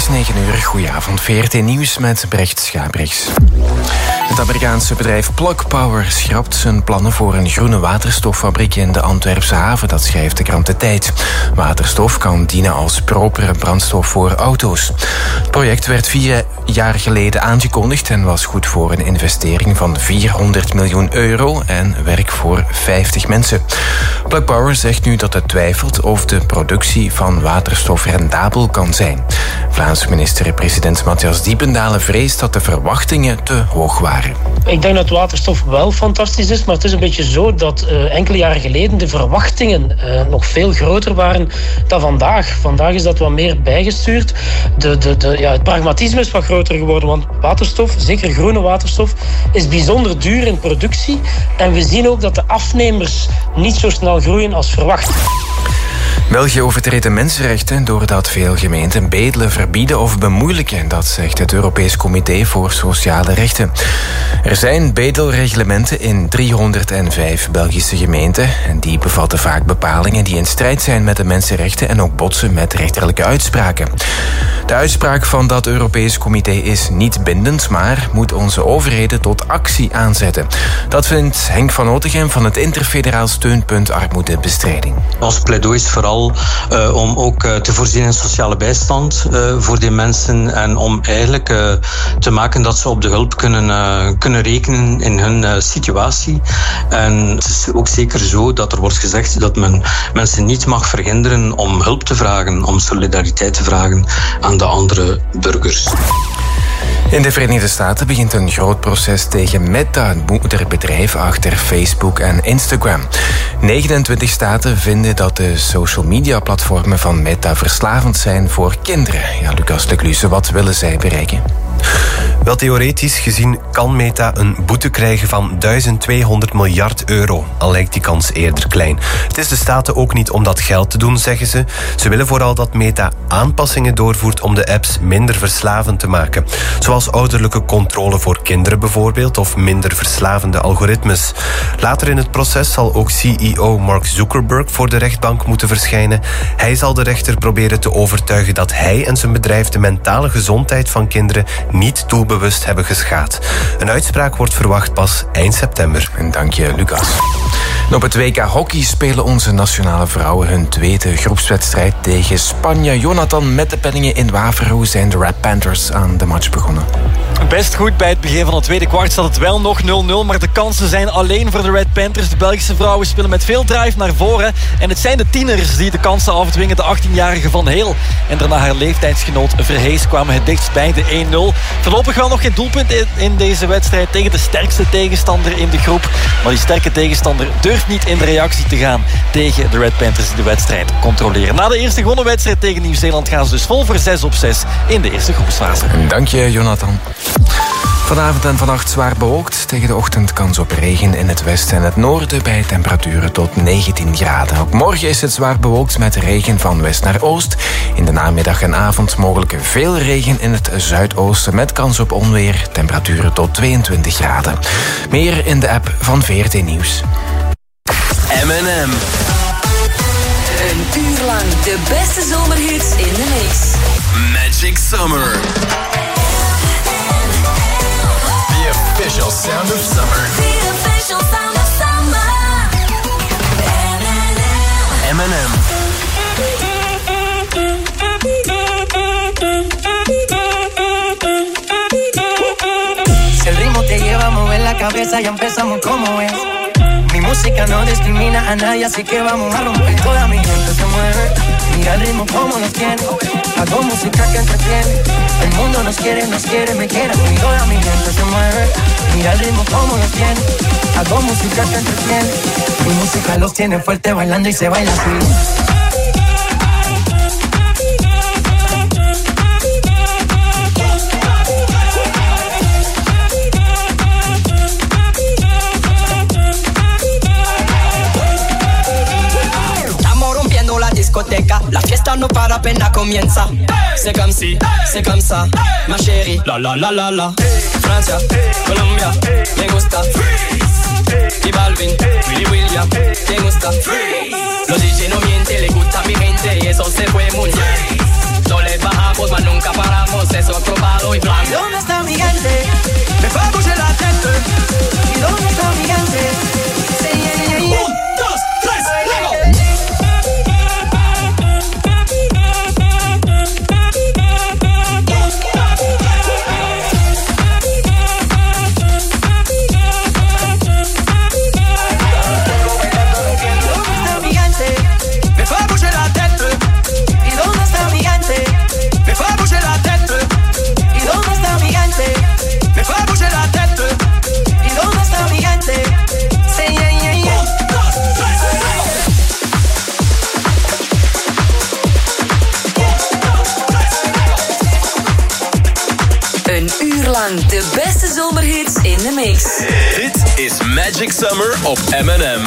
is 9:00. Goedenavond, VRT Nieuws met Brecht Schabrichs. Het Amerikaanse bedrijf Plug Power schrapt zijn plannen voor een groene waterstoffabriek in de Antwerpse haven. Dat schrijft de krant De Tijd. Waterstof kan dienen als propere brandstof voor auto's. Het project werd 4 jaar geleden aangekondigd en was goed voor een investering van €400 miljoen en werk voor 50 mensen. Plug Power zegt nu dat het twijfelt of de productie van waterstof rendabel kan zijn. Vlaams minister-president Matthias Diependalen vreest dat de verwachtingen te hoog waren. Ik denk dat waterstof wel fantastisch is, maar het is een beetje zo dat enkele jaren geleden de verwachtingen nog veel groter waren dan vandaag. Vandaag is dat wat meer bijgestuurd. Het pragmatisme is wat groter geworden, want waterstof, zeker groene waterstof, is bijzonder duur in productie. En we zien ook dat de afnemers niet zo snel groeien als verwacht. België overtreedt de mensenrechten doordat veel gemeenten bedelen verbieden of bemoeilijken. Dat zegt het Europees Comité voor Sociale Rechten. Er zijn bedelreglementen in 305 Belgische gemeenten. En die bevatten vaak bepalingen die in strijd zijn met de mensenrechten en ook botsen met rechterlijke uitspraken. De uitspraak van dat Europees Comité is niet bindend, maar moet onze overheden tot actie aanzetten. Dat vindt Henk van Otegem van het Interfederaal Steunpunt Armoedebestrijding. Ons pleidooi is vooral om ook te voorzien in sociale bijstand voor die mensen en om eigenlijk te maken dat ze op de hulp kunnen rekenen in hun situatie. En het is ook zeker zo dat er wordt gezegd dat men mensen niet mag verhinderen om hulp te vragen, om solidariteit te vragen aan de andere burgers. In de Verenigde Staten begint een groot proces tegen Meta, het moederbedrijf achter Facebook en Instagram. 29 staten vinden dat de social media platformen van Meta verslavend zijn voor kinderen. Ja, Lucas de Cluse, wat willen zij bereiken? Wel, theoretisch gezien kan Meta een boete krijgen van €1200 miljard, al lijkt die kans eerder klein. Het is de staten ook niet om dat geld te doen, zeggen ze. Ze willen vooral dat Meta aanpassingen doorvoert om de apps minder verslavend te maken. Zoals ouderlijke controle voor kinderen bijvoorbeeld, of minder verslavende algoritmes. Later in het proces zal ook CEO Mark Zuckerberg voor de rechtbank moeten verschijnen. Hij zal de rechter proberen te overtuigen dat hij en zijn bedrijf de mentale gezondheid van kinderen niet doelbewust hebben geschaad. Een uitspraak wordt verwacht pas eind september. En dank je, Lucas. En op het WK Hockey spelen onze nationale vrouwen hun tweede groepswedstrijd tegen Spanje. Jonathan, met de penningen in Waver, hoe zijn de Red Panthers aan de match begonnen? Best goed. Bij het begin van het tweede kwart staat het wel nog 0-0, maar de kansen zijn alleen voor de Red Panthers. De Belgische vrouwen spelen met veel drive naar voren. En het zijn de tieners die de kansen afdwingen. De 18-jarige Van Heel en daarna haar leeftijdsgenoot Verhees kwamen het dichtst bij de 1-0. Voorlopig wel nog geen doelpunt in deze wedstrijd tegen de sterkste tegenstander in de groep. Maar die sterke tegenstander durft niet in de reactie te gaan tegen de Red Panthers die de wedstrijd controleren. Na de eerste gewonnen wedstrijd tegen Nieuw-Zeeland gaan ze dus vol voor 6-6 in de eerste groepsfase. Dank je, Jonathan. Vanavond en vannacht zwaar bewolkt. Tegen de ochtend kans op regen in het westen en het noorden bij temperaturen tot 19 graden. Ook morgen is het zwaar bewolkt met regen van west naar oost. In de namiddag en avond mogelijk veel regen in het zuidoosten met kans op onweer. Temperaturen tot 22 graden. Meer in de app van VRT Nieuws. M&M. Een uur lang de beste zomerhits in de mix. Magic Summer. The official sound of summer. The official sound of summer. M&M. Si el ritmo te lleva a mover la cabeza, ya empezamos como es. Mi música no discrimina a nadie, así que vamos a romper. Toda mi gente se mueve, mira el ritmo como nos tiene. Hago música que entretiene. El mundo nos quiere, me quiere. Y toda mi gente se mueve, mira el ritmo como nos tiene. Hago música que entretiene. Mi música los tiene fuerte bailando y se baila así. La fiesta no para, apenas comienza. C'est comme si, c'est comme ça, ma chérie. La la la la la. Francia, Colombia, me gusta. Y Balvin, Willy William, me gusta. Los DJ no mienten, le gusta a mi gente y eso se fue muy bien. No les bajamos, mas nunca paramos. mix. Dit is Magic Summer op M&M.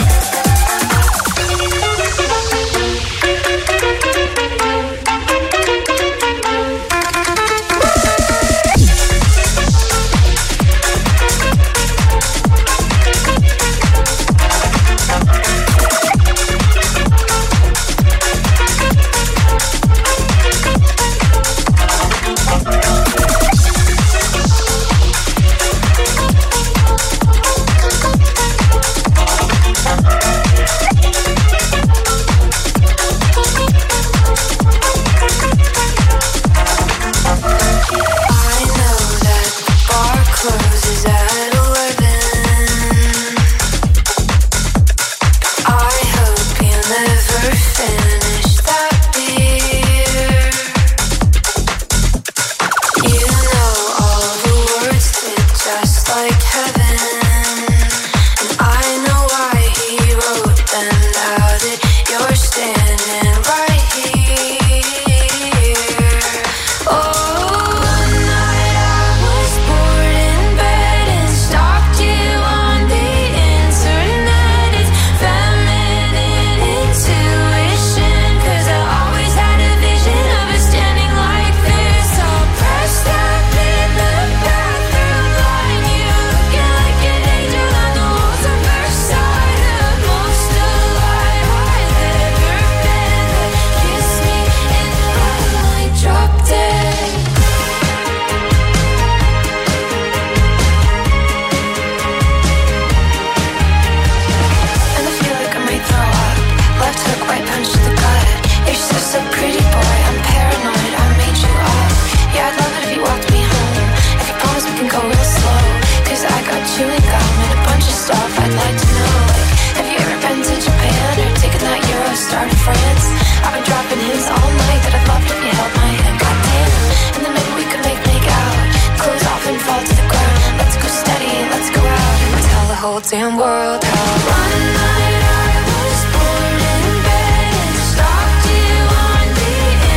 Damn world out. One night I was born in bed and stalked you on the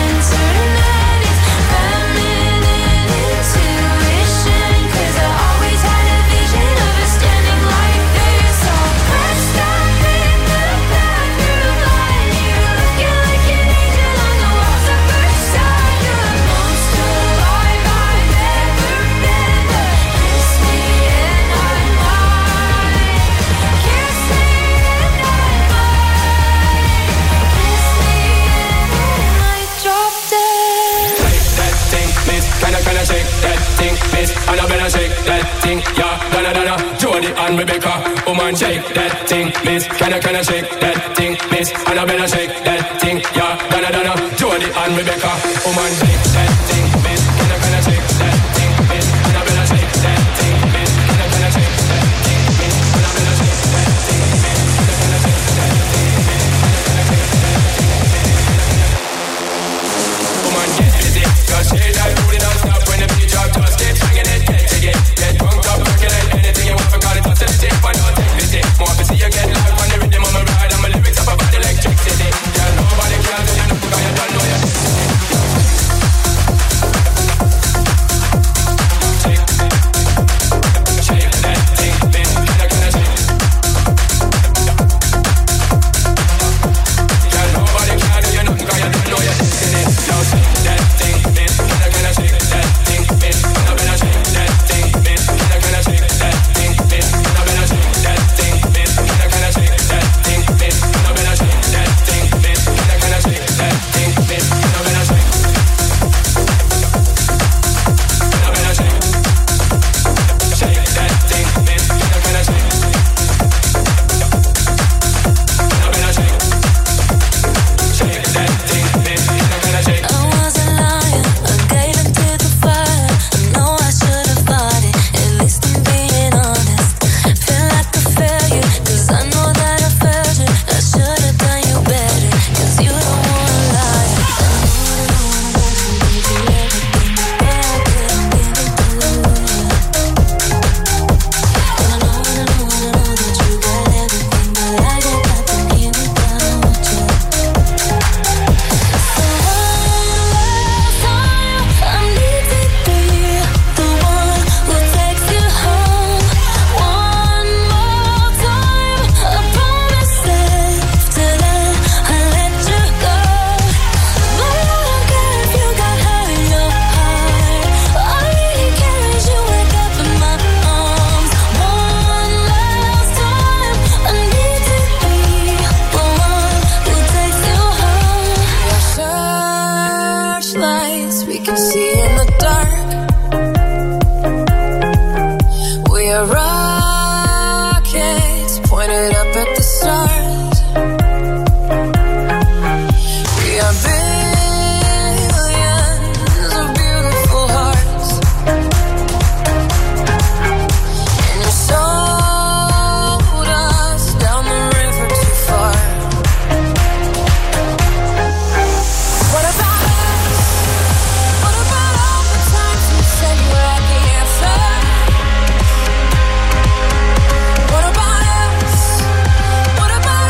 internet. It's feminine intuition, 'cause I always had a vision of us standing like this, all pressed up in the bathroom line. You looking like an angel on the walls of Versailles. You're the most alive I've ever been, but kiss me and I'm Can I shake that thing, miss? And I better shake that thing, yeah. Donna, Jody and Rebecca, woman shake that thing, miss. Can I shake that thing, miss? And I better shake that thing, yeah. Donna, Jody and Rebecca, woman shake that thing, miss. Can I shake that thing, miss? And I better shake that thing, miss. Can I shake that thing, miss? And I better shake that thing, miss. Can I shake that thing, miss? Woman get busy, just shake that booty non-stop. When the beat drop, just keep swinging it, get jiggy. Get drunk up, percolate anything you want, forgot it, just take one or take busy. More to see you get live on the rhythm of my ride, and my lyrics up about electricity. Yeah, nobody can tell you nothing, 'cause you don't know you. pointed up at the stars. We are billions of beautiful hearts, and you sold us down the river too far. What about us? What about all the times you said you had the answer? What about us? What about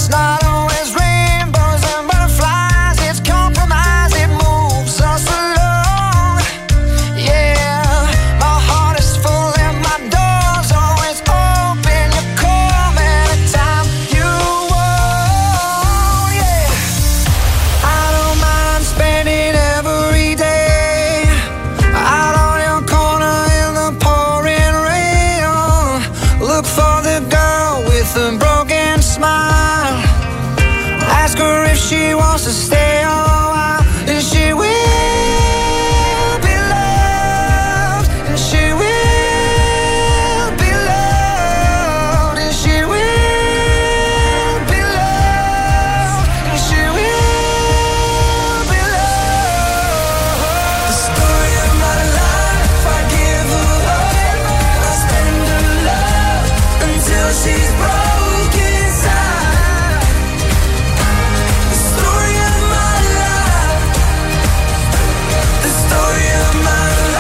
It's not always rainbows and butterflies. It's compromise, it moves us along. Yeah, my heart is full and my door's always open. You call me anytime you want. Yeah, I don't mind spending every day out on your corner in the pouring rain. Look for the girl with the broken smile. Ask her if she wants to stay a while, and she will be loved, and she will be loved, and she will be loved, and she will be loved. The story of my life, I give her up, I spend her love until she's broken inside. The story of my life, the story of my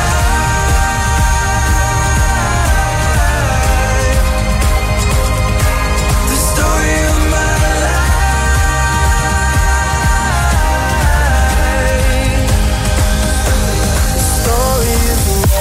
life, the story of my life, the story of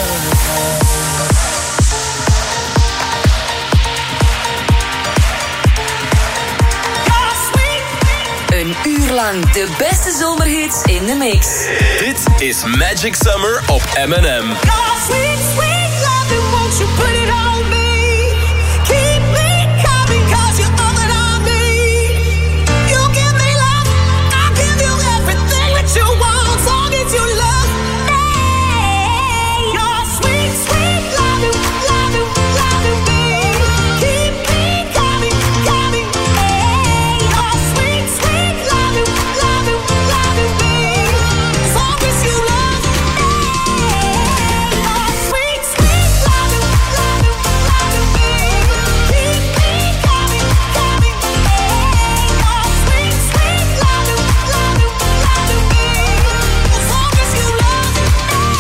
Een uur lang de beste zomerhits in de mix. Dit is Magic Summer op M&M. Sweet, sweet loving, won't you put it on me? Keep me coming, 'cause you're all that I need. You give me love, I'll give you everything that you want, as long as you love me. You're sweet, sweet loving, loving, loving me. Keep me coming, coming, you're sweet, sweet loving, loving, loving me, as long as you love me. You're sweet, sweet loving, loving, loving me. Keep me coming, coming, you're sweet, sweet loving, loving, loving me, as long as you love me.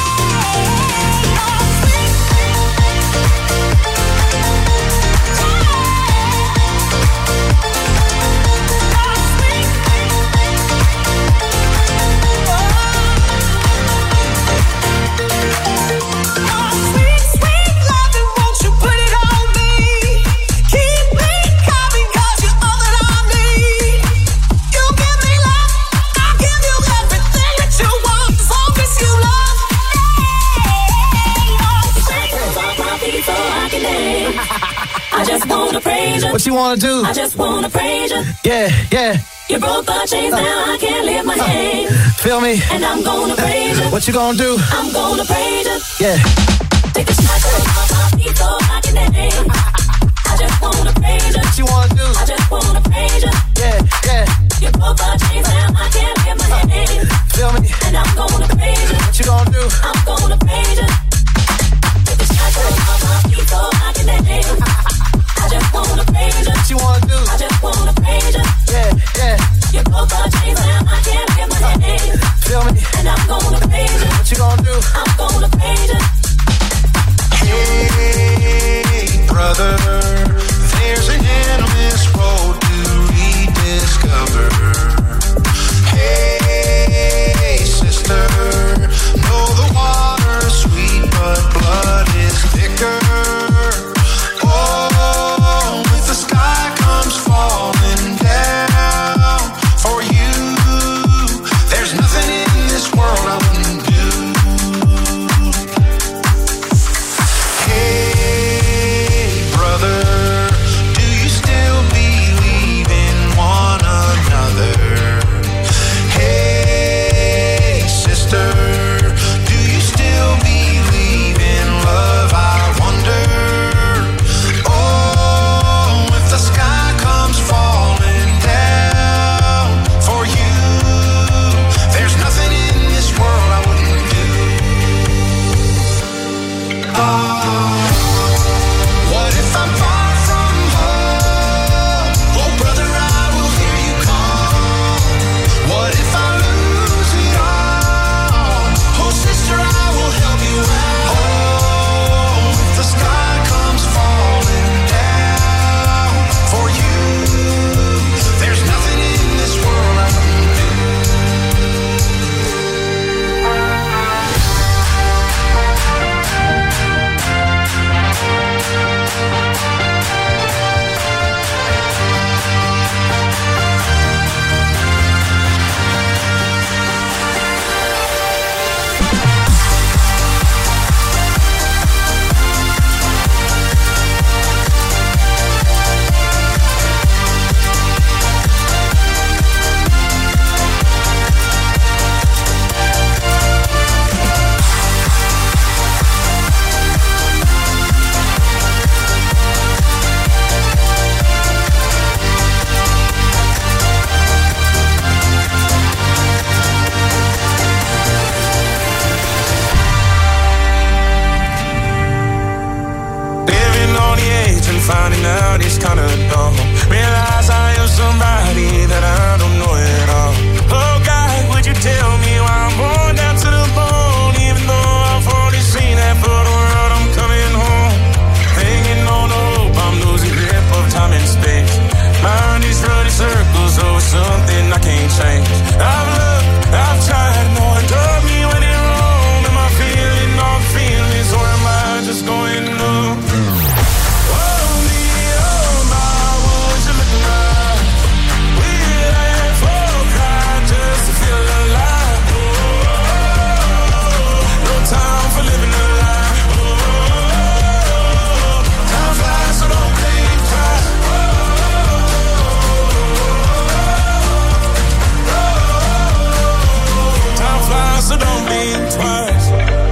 Sweet, sweet loving, won't you put it on me? Keep me coming, 'cause you're all that I need. You give me love, I'll give you everything that you want, as long as you love me. I just wanna praise you. What you wanna do? I just wanna praise you. Yeah, yeah. You broke the chains, now I can't lift my hands. Feel me? And I'm gonna praise you. What you gonna do? I'm gonna praise you. Yeah. Take a shot to my feet so I can dance. I just wanna praise you. What you wanna do? I just wanna praise you. Yeah, yeah. You broke the chains, now I can't lift my hands. Feel me? And I'm gonna praise you. What you gonna do? I'm gonna praise you. Take a shot to my feet so I can dance. I just wanna praise you. What you wanna do? I just wanna praise you. Yeah, yeah. You broke the chains, now I can't lift my hands. Feel me? And I'm gonna praise you. What you gonna do? I'm gonna praise you. Hey, brother, there's an endless road to was kinda dumb. Realize I am somebody that I don't know at all. Oh God, would you tell me why I'm born down to the bone? Even though I've already seen that for the world, I'm coming home. Hanging on the hope, I'm losing grip of time and space. Mind is running circles, so it's something I can't change. I've looked, I've tried, no one told me when it's wrong. Am I feeling all the feelings, or am I just going numb? So don't blink twice.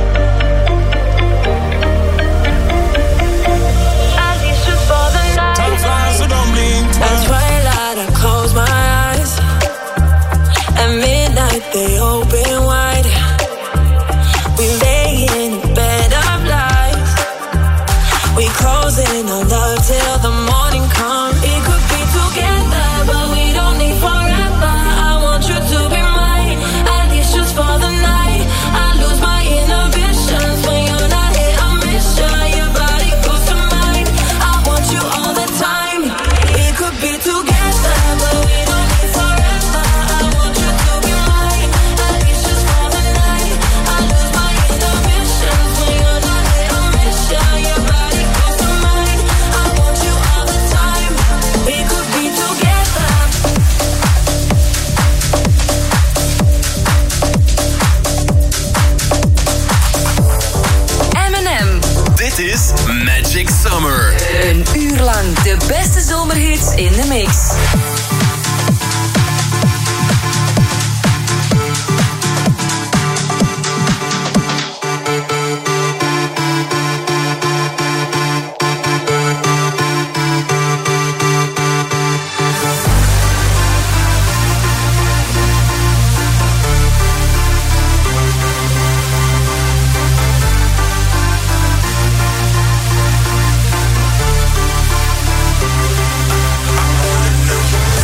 I need you for the night. Time flies, so don't blink twice. At twilight, I close my eyes. At midnight, they open wide. We lay in a bed of lies. We close in on love till the morning comes. It could be together, but we don't need forever. I want you to be mine. At least just for the night. I lose my inhibitions when you're not here. I miss you. Your body goes to mine. I want you all the time. We could be together, but we don't need forever. I want you to be mine. At least just for the night. I lose my inhibitions when you're not here. I miss you. Your body goes to mine. I want you all the time. We could be together. M&M. Dit is Magic Summer. Een uur lang de beste zomerhits in de mix. I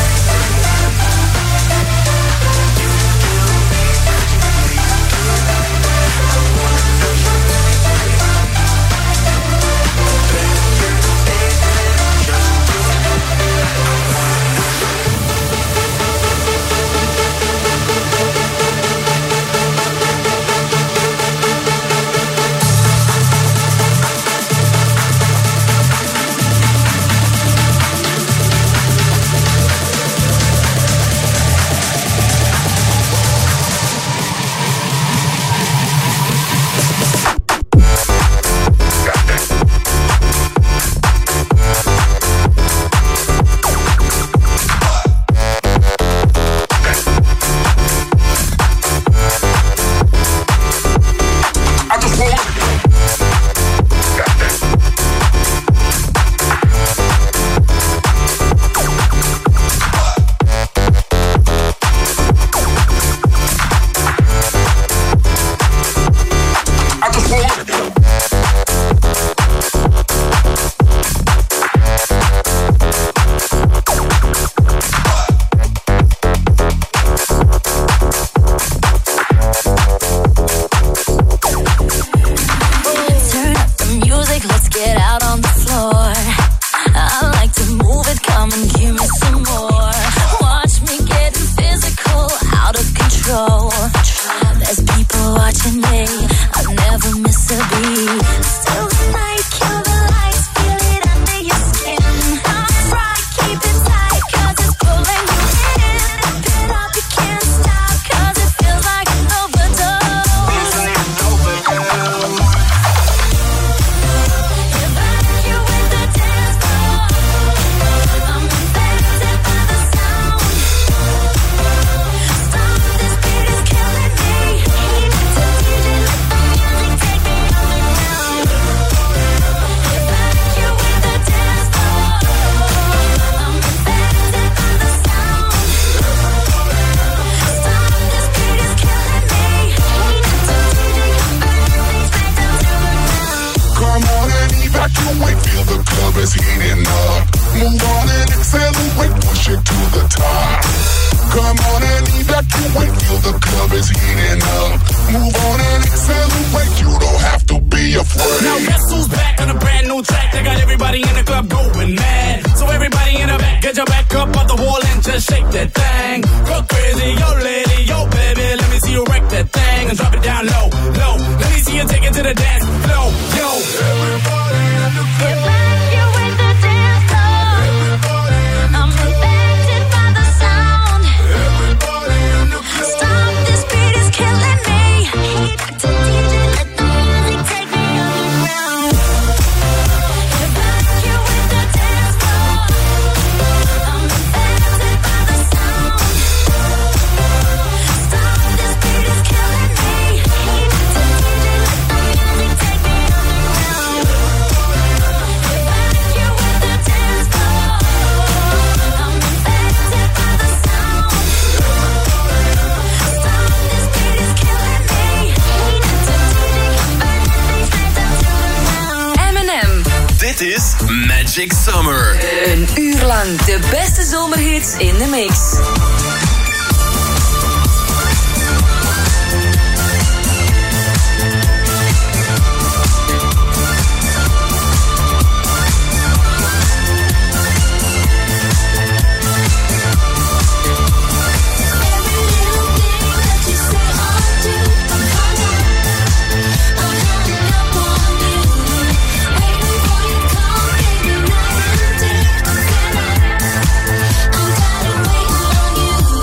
feel the club is heating up. Move on and accelerate, you don't have to be afraid. Now guess who's back on a brand new track? They got everybody in the club going mad. So everybody in the back, get your back up off the wall and just shake that thing. Go crazy, yo lady, yo baby, let me see you wreck that thing and drop it down low, low. Let me see you take it to the dance floor, yo. Everybody in the club. You with the dance floor. I'm infected by the sound. Everybody in the club. Stop, this beat is killing me. To DJ, let the music take me underground. You with the dance floor. I'm infected by the sound. Stop, this beat is killing me. To DJ, let the music take me underground. You with the dance floor. I'm infected by the sound. Stop, this beat is killing me. M&M. Dit is Magic Summer. Een uur lang de beste zomerhits in de mix. I'm tired of waiting on you.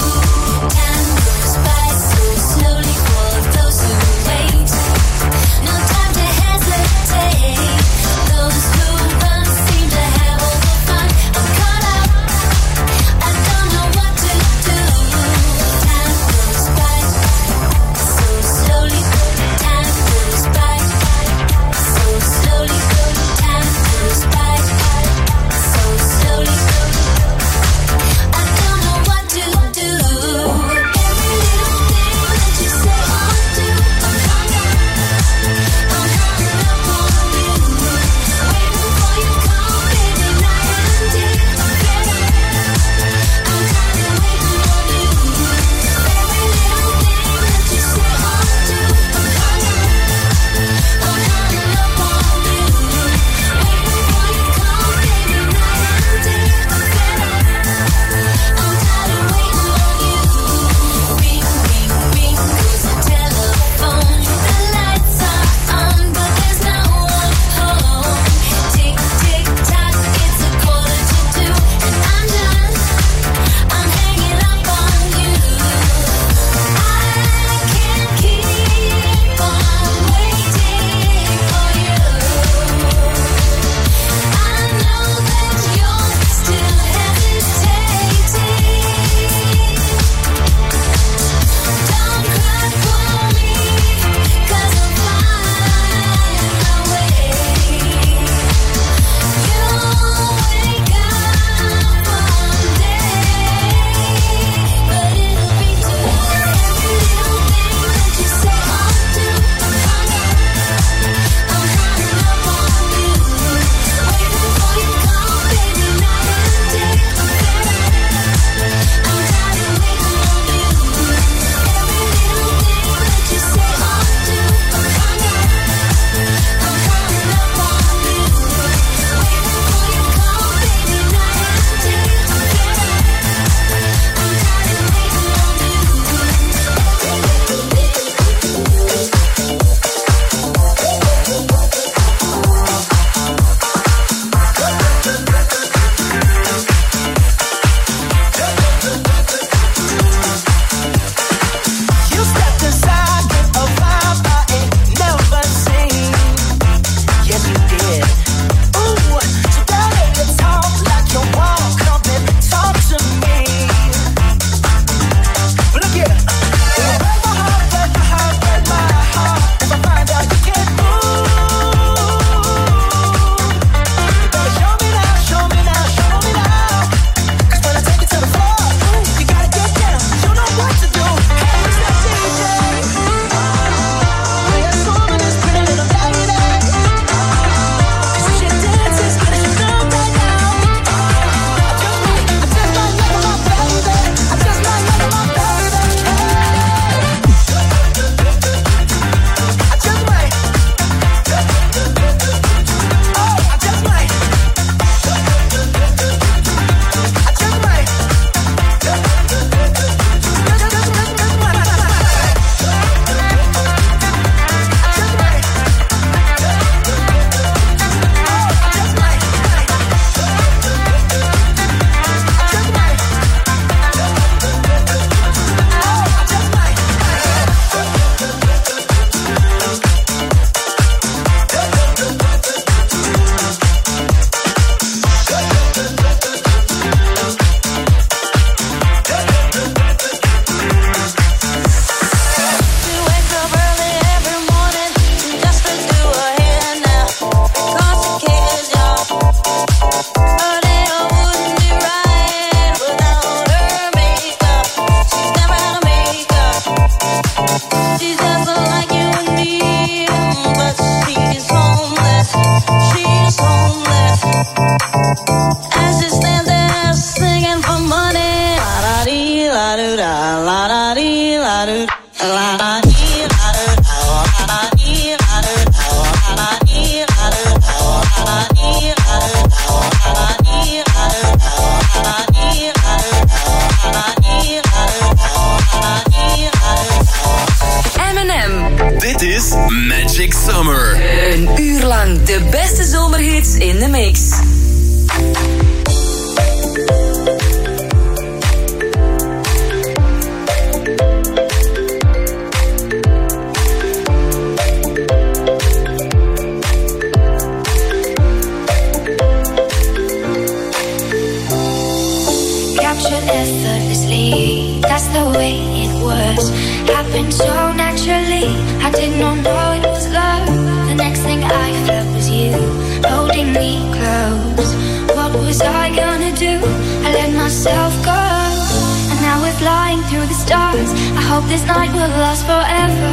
me. That's the way it was. Happened so naturally. I did not know it was love. The next thing I felt was you holding me close. What was I gonna do? I let myself go. And now we're flying through the stars. I hope this night will last forever.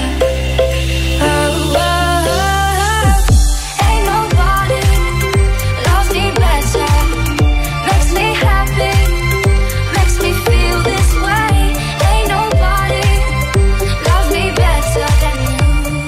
Oh, oh, oh. Ain't nobody loves me better. Makes me happy. Makes me feel this way. Ain't nobody loves me better than you.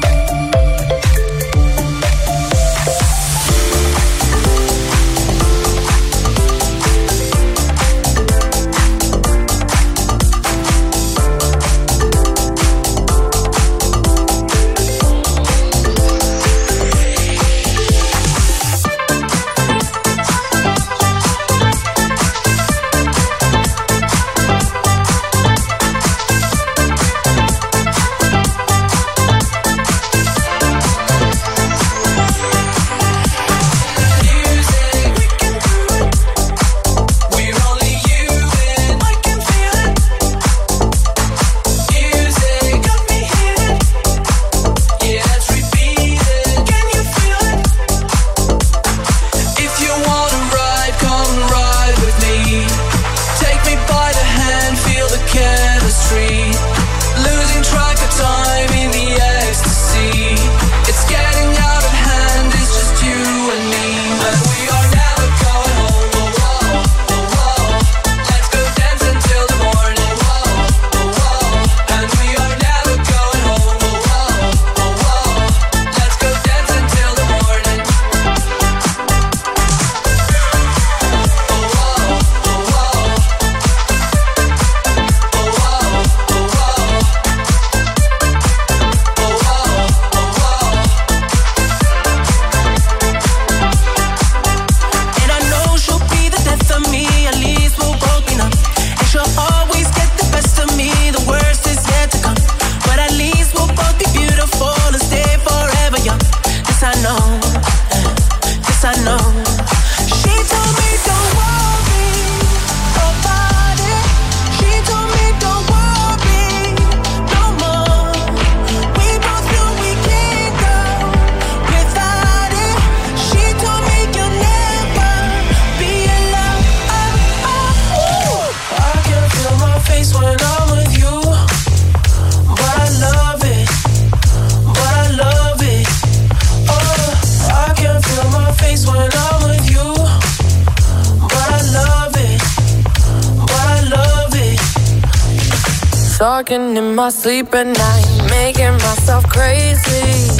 Talking in my sleep at night, making myself crazy.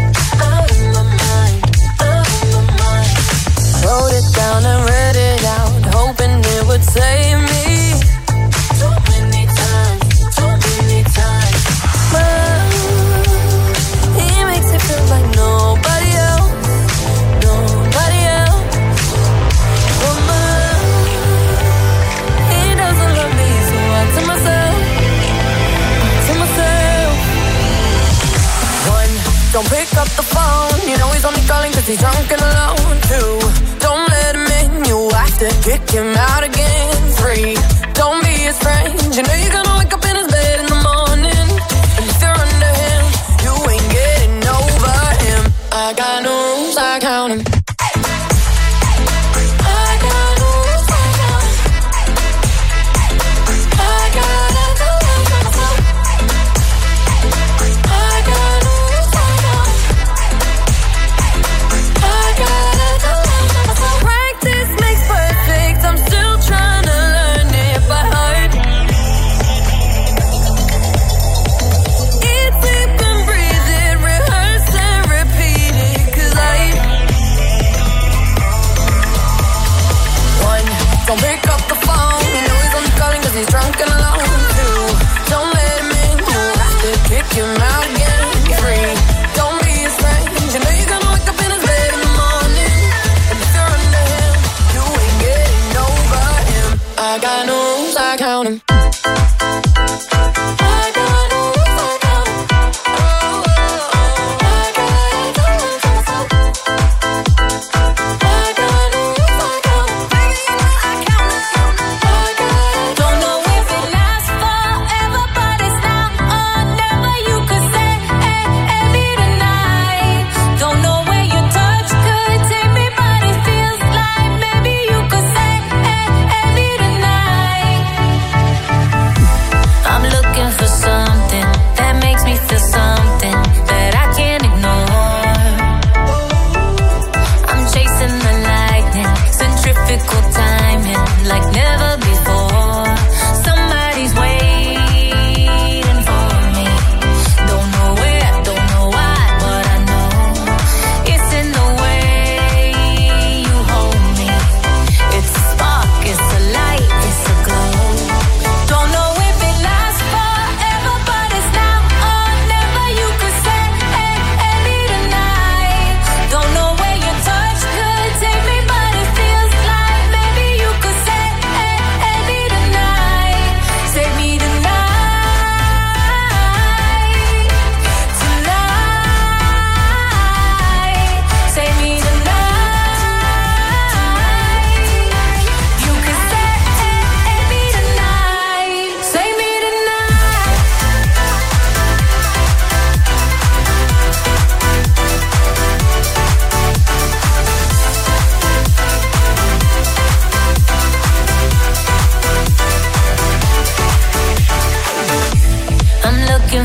Out of my mind, out of my mind. Wrote it down and read it out, hoping it would save me. Too many times. Well, he makes it feel like nobody else. Woman, he doesn't love me, so I tell myself. One, don't pick up the phone. You know he's only calling cause he's drunk and alone. Two, don't let him in. You have to kick him out again. Three, don't be his friend. You know you're gonna wake up in his bed in the morning. And if you're under him, you ain't getting over him. I got no rules, I count him. Don't pick up the phone. You know he's only calling cause he's drunk and alone. Two, don't let him in. You have to kick him out again. Three, don't be his friend. You know you're gonna wake up in his bed in the morning. And if you're under him, you ain't getting over him. I got no rules, I count him. Don't know if it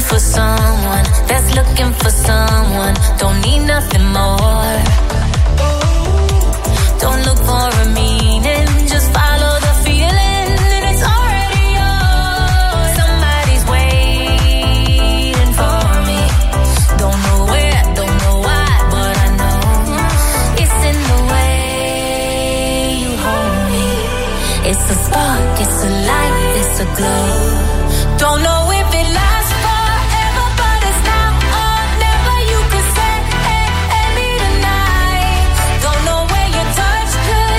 for someone that's looking for someone. Don't need nothing more. Don't look for a meaning, just follow the feeling, and it's already yours. Somebody's waiting for me. Don't know where, don't know why, but I know it's in the way you hold me. It's a spark, it's a light, it's a glow. Don't know if it lasts forever, but it's now or never. You could say, hey, me tonight. Don't know where your touch could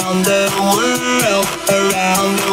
around the world, around